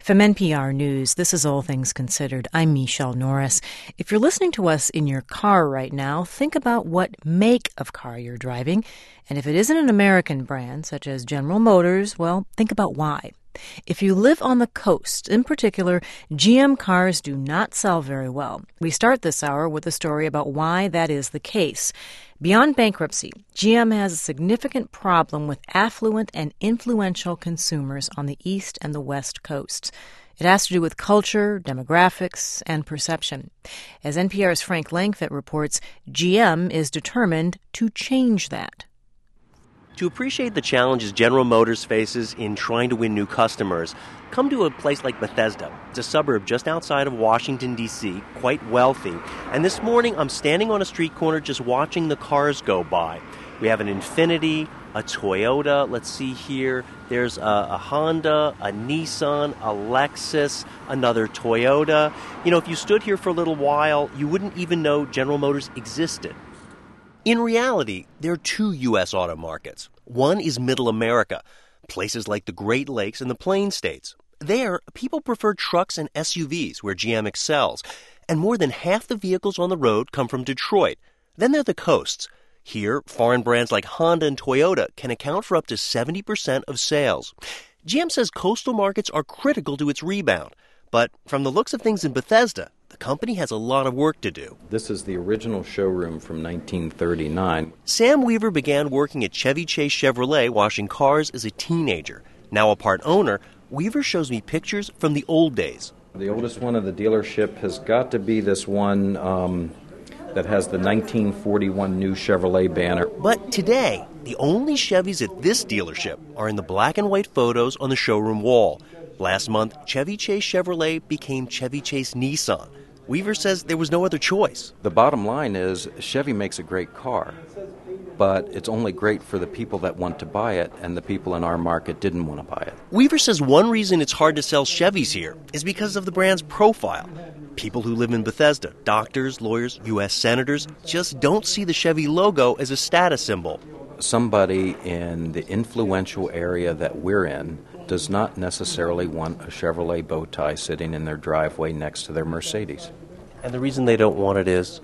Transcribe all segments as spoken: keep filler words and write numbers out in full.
From N P R News, this is All Things Considered. I'm Michelle Norris. If you're listening to us in your car right now, think about what make of car you're driving. And if it isn't an American brand, such as General Motors, well, think about why. If you live on the coast, in particular, G M cars do not sell very well. We start this hour with a story about why that is the case. Beyond bankruptcy, G M has a significant problem with affluent and influential consumers on the East and the West coasts. It has to do with culture, demographics, and perception. As N P R's Frank Langfitt reports, G M is determined to change that. To appreciate the challenges General Motors faces in trying to win new customers, come to a place like Bethesda. It's a suburb just outside of Washington, D C, quite wealthy. And this morning, I'm standing on a street corner just watching the cars go by. We have an Infiniti, a Toyota, let's see here. There's a, a Honda, a Nissan, a Lexus, another Toyota. You know, if you stood here for a little while, you wouldn't even know General Motors existed. In reality, there are two U S auto markets. One is Middle America, places like the Great Lakes and the Plains states. There, people prefer trucks and S U Vs, where G M excels, and more than half the vehicles on the road come from Detroit. Then there are the coasts. Here, foreign brands like Honda and Toyota can account for up to seventy percent of sales. G M says coastal markets are critical to its rebound. But from the looks of things in Bethesda, the company has a lot of work to do. This is the original showroom from nineteen thirty-nine. Sam Weaver began working at Chevy Chase Chevrolet washing cars as a teenager. Now a part owner, Weaver shows me pictures from the old days. The oldest one of the dealership has got to be this one um, that has the nineteen forty-one new Chevrolet banner. But today, the only Chevys at this dealership are in the black and white photos on the showroom wall. Last month, Chevy Chase Chevrolet became Chevy Chase Nissan. Weaver says there was no other choice. The bottom line is Chevy makes a great car, but it's only great for the people that want to buy it, and the people in our market didn't want to buy it. Weaver says one reason it's hard to sell Chevys here is because of the brand's profile. People who live in Bethesda, doctors, lawyers, U S senators, just don't see the Chevy logo as a status symbol. Somebody in the influential area that we're in does not necessarily want a Chevrolet bow tie sitting in their driveway next to their Mercedes. And the reason they don't want it is?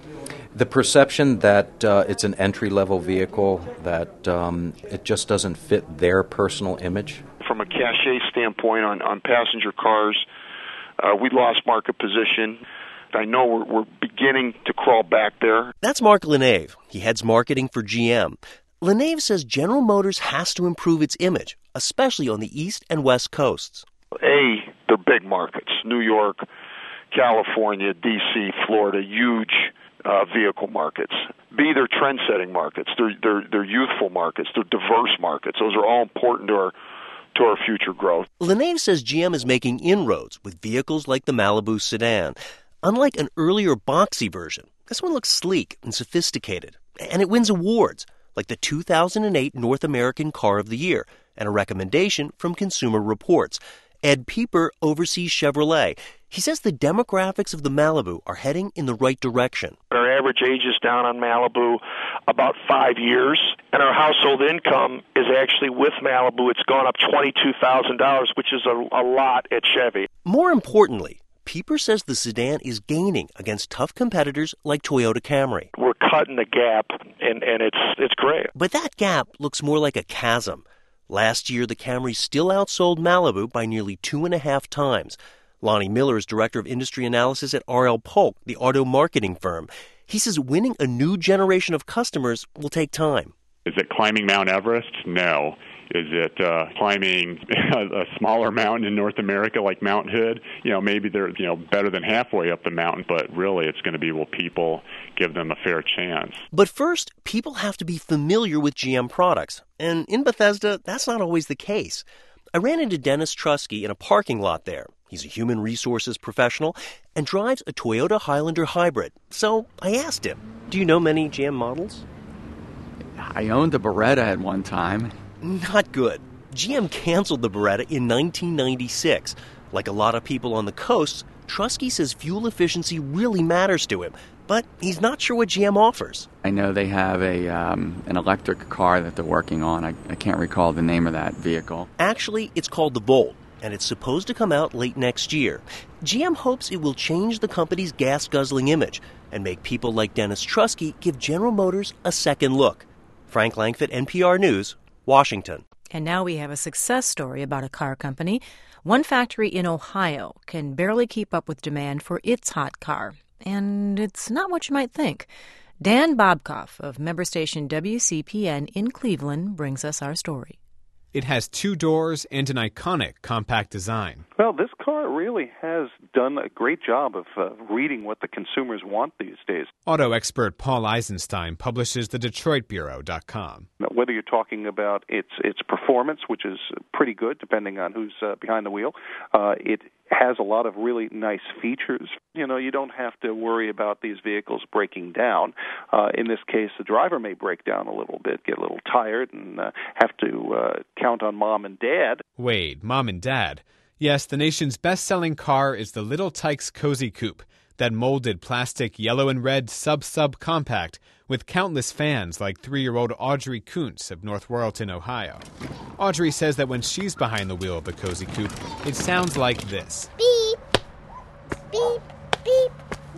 The perception that uh, it's an entry-level vehicle, that um, it just doesn't fit their personal image. From a cachet standpoint on, on passenger cars, uh, we lost market position. I know we're, we're beginning to crawl back there. That's Mark Lenave. He heads marketing for G M. Lenave says General Motors has to improve its image, especially on the East and West coasts. A, they're big markets. New York, California, D C, Florida, huge uh, vehicle markets. B, they're trend-setting markets. They're, they're, they're youthful markets. They're diverse markets. Those are all important to our to our future growth. Lenave says G M is making inroads with vehicles like the Malibu sedan. Unlike an earlier boxy version, this one looks sleek and sophisticated, and it wins awards, like the two thousand eight North American Car of the Year, and a recommendation from Consumer Reports. Ed Pieper oversees Chevrolet. He says the demographics of the Malibu are heading in the right direction. Our average age is down on Malibu about five years, and our household income is actually with Malibu. It's gone up twenty-two thousand dollars, which is a, a lot at Chevy. More importantly, Pieper says the sedan is gaining against tough competitors like Toyota Camry. We're cutting the gap, and, and it's it's great. But that gap looks more like a chasm. Last year, the Camry still outsold Malibu by nearly two and a half times. Lonnie Miller is director of industry analysis at R L Polk, the auto marketing firm. He says winning a new generation of customers will take time. Is it climbing Mount Everest? No. Is it uh, climbing a smaller mountain in North America like Mount Hood? You know, maybe they're you know better than halfway up the mountain, but really it's going to be, will people give them a fair chance? But first, people have to be familiar with G M products. And in Bethesda, that's not always the case. I ran into Dennis Trusky in a parking lot there. He's a human resources professional and drives a Toyota Highlander hybrid. So I asked him, do you know many G M models? I owned a Beretta at one time. Not good. G M canceled the Beretta in nineteen ninety-six. Like a lot of people on the coast, Trusky says fuel efficiency really matters to him, but he's not sure what G M offers. I know they have a um, an electric car that they're working on. I, I can't recall the name of that vehicle. Actually, it's called the Volt, and it's supposed to come out late next year. G M hopes it will change the company's gas-guzzling image and make people like Dennis Trusky give General Motors a second look. Frank Langford, N P R News, Washington. And now we have a success story about a car company. One factory in Ohio can barely keep up with demand for its hot car. And it's not what you might think. Dan Bobkoff of member station W C P N in Cleveland brings us our story. It has two doors and an iconic compact design. Well, this car really has done a great job of uh, reading what the consumers want these days. Auto expert Paul Eisenstein publishes the Detroit Bureau dot com. Whether you're talking about its its performance, which is pretty good depending on who's uh, behind the wheel, uh, it has a lot of really nice features. You know, you don't have to worry about these vehicles breaking down. Uh, in this case, the driver may break down a little bit, get a little tired, and uh, have to uh, count on mom and dad. Wait, mom and dad. Yes, the nation's best-selling car is the Little Tikes Cozy Coupe, that molded plastic yellow and red sub-sub compact with countless fans like three-year-old Audrey Kuntz of North Royalton, Ohio. Audrey says that when she's behind the wheel of the Cozy Coupe, it sounds like this. Beep, beep, beep.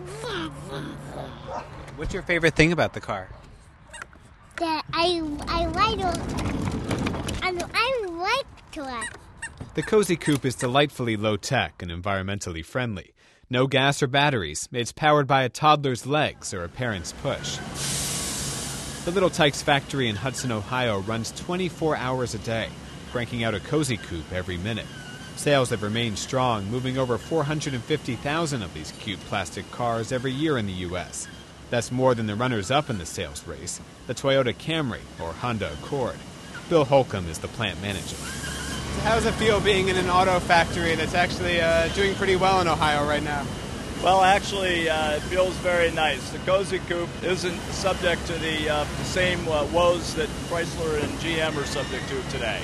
What's your favorite thing about the car? That I I like to I, I like to it. The Cozy Coupe is delightfully low-tech and environmentally friendly. No gas or batteries. It's powered by a toddler's legs or a parent's push. The Little Tikes factory in Hudson, Ohio runs twenty-four hours a day, cranking out a Cozy Coupe every minute. Sales have remained strong, moving over four hundred fifty thousand of these cute plastic cars every year in the U S. That's more than the runners-up in the sales race, the Toyota Camry or Honda Accord. Bill Holcomb is the plant manager. How does it feel being in an auto factory that's actually uh, doing pretty well in Ohio right now? Well, actually, uh, it feels very nice. The Cozy Coupe isn't subject to the, uh, the same uh, woes that Chrysler and G M are subject to today.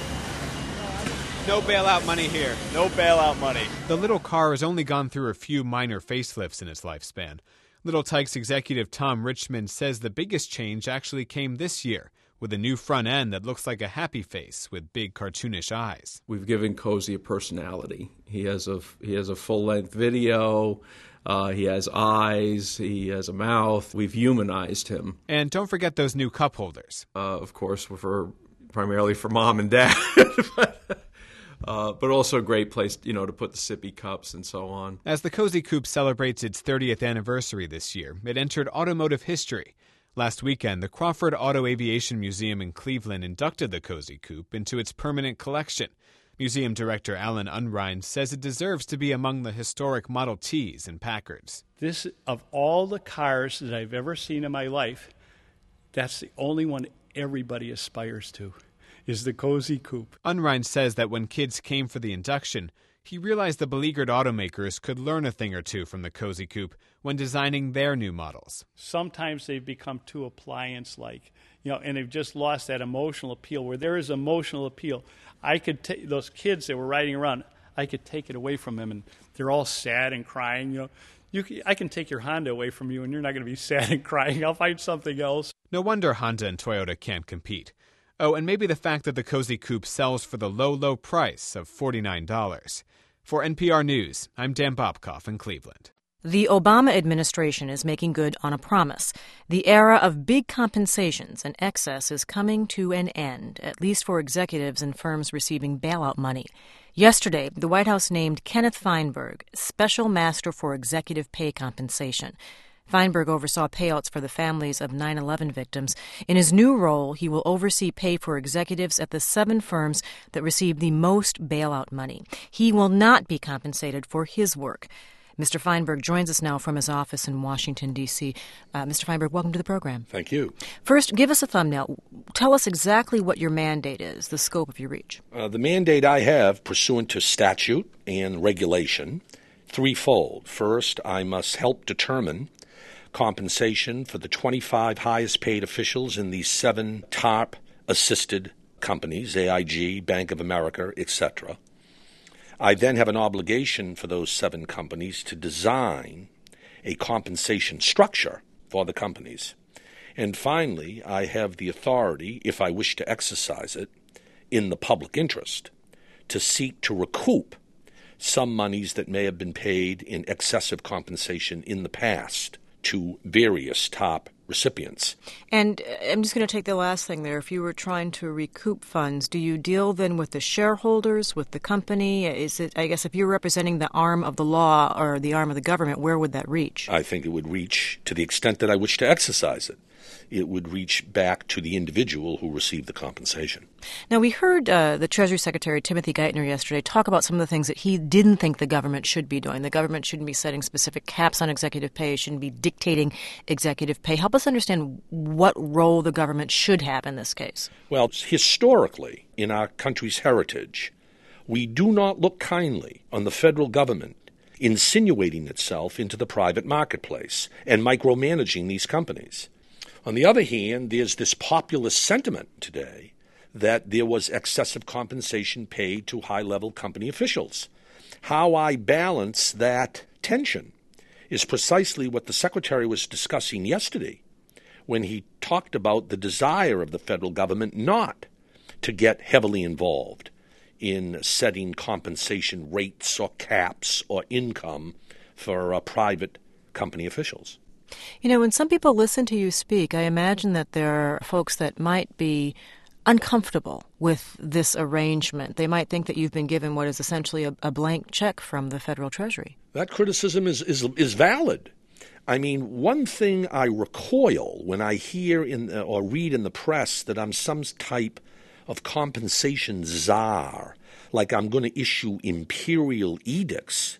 No bailout money here. No bailout money. The little car has only gone through a few minor facelifts in its lifespan. Little Tikes executive Tom Richmond says the biggest change actually came this year, with a new front end that looks like a happy face with big cartoonish eyes. We've given Cozy a personality. He has a he has a full-length video. Uh, he has eyes. He has a mouth. We've humanized him. And don't forget those new cup holders. Uh, of course, for primarily for mom and dad, but, uh, but also a great place, you know, to put the sippy cups and so on. As the Cozy Coupe celebrates its thirtieth anniversary this year, it entered automotive history. Last weekend, the Crawford Auto Aviation Museum in Cleveland inducted the Cozy Coupe into its permanent collection. Museum director Alan Unrein says it deserves to be among the historic Model Ts and Packards. This, of all the cars that I've ever seen in my life, that's the only one everybody aspires to, is the Cozy Coupe. Unrein says that when kids came for the induction, he realized the beleaguered automakers could learn a thing or two from the Cozy Coupe when designing their new models. Sometimes they've become too appliance-like, you know, and they've just lost that emotional appeal. Where there is emotional appeal, I could take those kids that were riding around, I could take it away from them, and they're all sad and crying. You know, you, I can take your Honda away from you, and you're not going to be sad and crying. I'll find something else. No wonder Honda and Toyota can't compete. Oh, and maybe the fact that the Cozy Coupe sells for the low, low price of forty-nine dollars. For N P R News, I'm Dan Bobkoff in Cleveland. The Obama administration is making good on a promise. The era of big compensations and excess is coming to an end, at least for executives and firms receiving bailout money. Yesterday, the White House named Kenneth Feinberg Special Master for Executive Pay Compensation. Feinberg oversaw payouts for the families of nine eleven victims. In his new role, he will oversee pay for executives at the seven firms that received the most bailout money. He will not be compensated for his work. Mister Feinberg joins us now from his office in Washington, D C Uh, Mister Feinberg, welcome to the program. Thank you. First, give us a thumbnail. Tell us exactly what your mandate is, the scope of your reach. Uh, the mandate I have, pursuant to statute and regulation, threefold. First, I must help determine compensation for the twenty-five highest paid officials in these seven top assisted companies, A I G, Bank of America, et cetera. I then have an obligation for those seven companies to design a compensation structure for the companies. And finally, I have the authority, if I wish to exercise it, in the public interest, to seek to recoup some monies that may have been paid in excessive compensation in the past to various top recipients. And I'm just going to take the last thing there. If you were trying to recoup funds, do you deal then with the shareholders, with the company? Is it, I guess, if you're representing the arm of the law or the arm of the government, where would that reach? I think it would reach, to the extent that I wish to exercise it, it would reach back to the individual who received the compensation. Now, we heard uh, the Treasury Secretary, Timothy Geithner, yesterday talk about some of the things that he didn't think the government should be doing. The government shouldn't be setting specific caps on executive pay, shouldn't be dictating executive pay. Help us understand what role the government should have in this case. Well, historically, in our country's heritage, we do not look kindly on the federal government insinuating itself into the private marketplace and micromanaging these companies. On the other hand, there's this populist sentiment today that there was excessive compensation paid to high-level company officials. How I balance that tension is precisely what the Secretary was discussing yesterday when he talked about the desire of the federal government not to get heavily involved in setting compensation rates or caps or income for uh, private company officials. You know, when some people listen to you speak, I imagine that there are folks that might be uncomfortable with this arrangement. They might think that you've been given what is essentially a, a blank check from the federal Treasury. That criticism is, is, is valid. I mean, one thing I recoil when I hear in uh, or read in the press that I'm some type of compensation czar, like I'm going to issue imperial edicts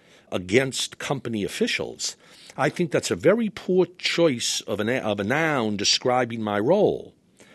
against company officials. I think that's a very poor choice of, an, of a noun describing my role.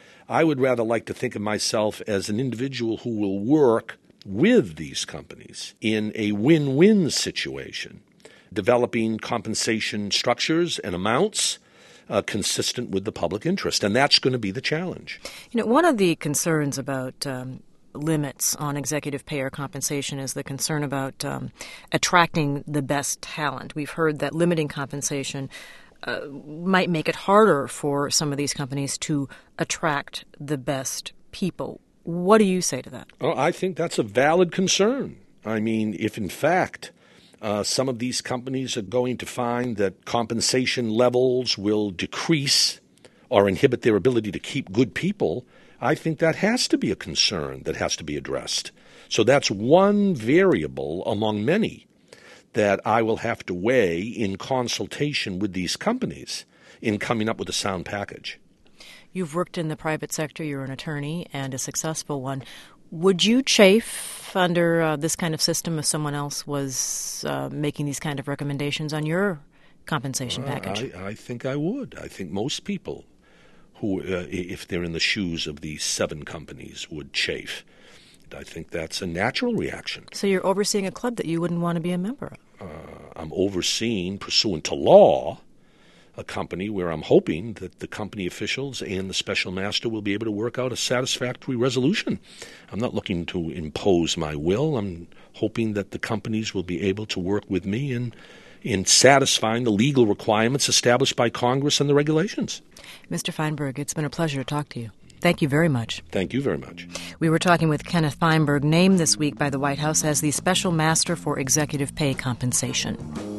I would rather like to think of myself as an individual who will work with these companies in a win-win situation, developing compensation structures and amounts uh, consistent with the public interest. And that's going to be the challenge. You know, one of the concerns about um, limits on executive pay or compensation is the concern about um, attracting the best talent. We've heard that limiting compensation uh, might make it harder for some of these companies to attract the best people. What do you say to that? Oh, I think that's a valid concern. I mean, if in fact uh, some of these companies are going to find that compensation levels will decrease or inhibit their ability to keep good people, I think that has to be a concern that has to be addressed. So that's one variable among many that I will have to weigh in consultation with these companies in coming up with a sound package. You've worked in the private sector. You're an attorney and a successful one. Would you chafe under uh, this kind of system if someone else was uh, making these kind of recommendations on your compensation package? Uh, I, I think I would. I think most people who, uh, if they're in the shoes of these seven companies, would chafe. I think that's a natural reaction. So you're overseeing a club that you wouldn't want to be a member of? Uh, I'm overseeing, pursuant to law, a company where I'm hoping that the company officials and the special master will be able to work out a satisfactory resolution. I'm not looking to impose my will. I'm hoping that the companies will be able to work with me in, in satisfying the legal requirements established by Congress and the regulations. Mister Feinberg, it's been a pleasure to talk to you. Thank you very much. Thank you very much. We were talking with Kenneth Feinberg, named this week by the White House as the Special Master for Executive Pay Compensation.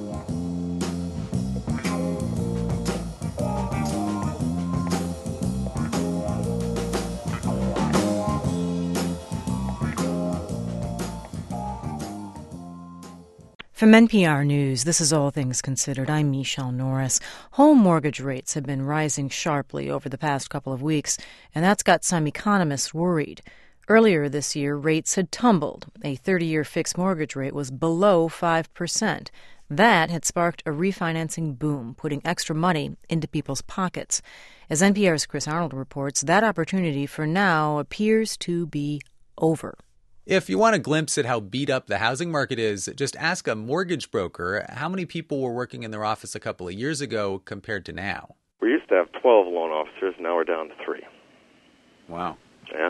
From N P R News, this is All Things Considered. I'm Michelle Norris. Home mortgage rates have been rising sharply over the past couple of weeks, and that's got some economists worried. Earlier this year, rates had tumbled. A thirty-year fixed mortgage rate was below five percent. That had sparked a refinancing boom, putting extra money into people's pockets. As N P R's Chris Arnold reports, that opportunity for now appears to be over. If you want a glimpse at how beat up the housing market is, just ask a mortgage broker how many people were working in their office a couple of years ago compared to now. We used to have twelve loan officers, now we're down to three. Wow. Yeah.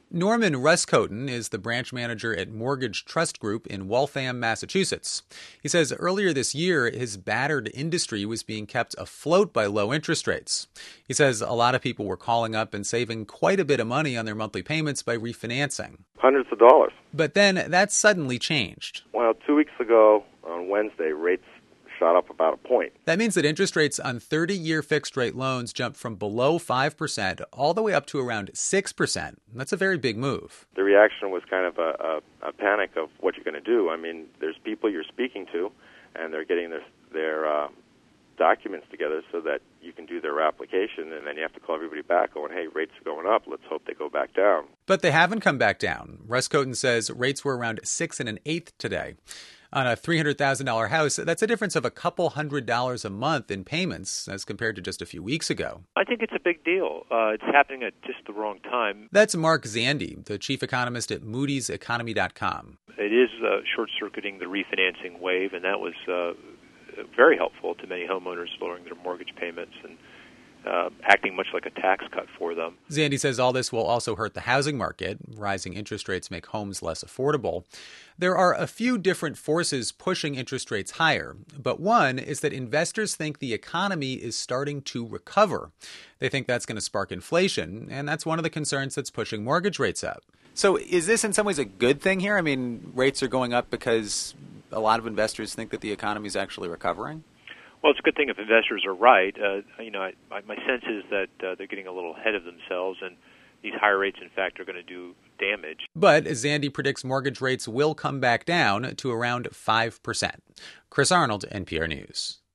Norman Ruskoten is the branch manager at Mortgage Trust Group in Waltham, Massachusetts. He says earlier this year, his battered industry was being kept afloat by low interest rates. He says a lot of people were calling up and saving quite a bit of money on their monthly payments by refinancing. Hundreds of dollars. But then that suddenly changed. Well, two weeks ago on Wednesday, rates shot up about a point. That means that interest rates on thirty-year fixed-rate loans jumped from below five percent all the way up to around six percent. That's a very big move. The reaction was kind of a, a, a panic of what you're going to do. I mean, there's people you're speaking to, and they're getting their, their uh, documents together so that you can do their application, and then you have to call everybody back going, hey, rates are going up. Let's hope they go back down. But they haven't come back down. Ruskoten says rates were around six and an eighth today. On a three hundred thousand dollars house, that's a difference of a couple hundred dollars a month in payments as compared to just a few weeks ago. I think it's a big deal. Uh, it's happening at just the wrong time. That's Mark Zandi, the chief economist at Moody's Economy dot com. It is uh, short-circuiting the refinancing wave, and that was uh, very helpful to many homeowners, lowering their mortgage payments and Uh, acting much like a tax cut for them. Zandi says all this will also hurt the housing market. Rising interest rates make homes less affordable. There are a few different forces pushing interest rates higher, but one is that investors think the economy is starting to recover. They think that's going to spark inflation, and that's one of the concerns that's pushing mortgage rates up. So is this in some ways a good thing here? I mean, rates are going up because a lot of investors think that the economy is actually recovering? Well, it's a good thing if investors are right. Uh, you know, I, my sense is that uh, they're getting a little ahead of themselves, and these higher rates, in fact, are going to do damage. But Zandi predicts mortgage rates will come back down to around five percent. Chris Arnold, N P R News.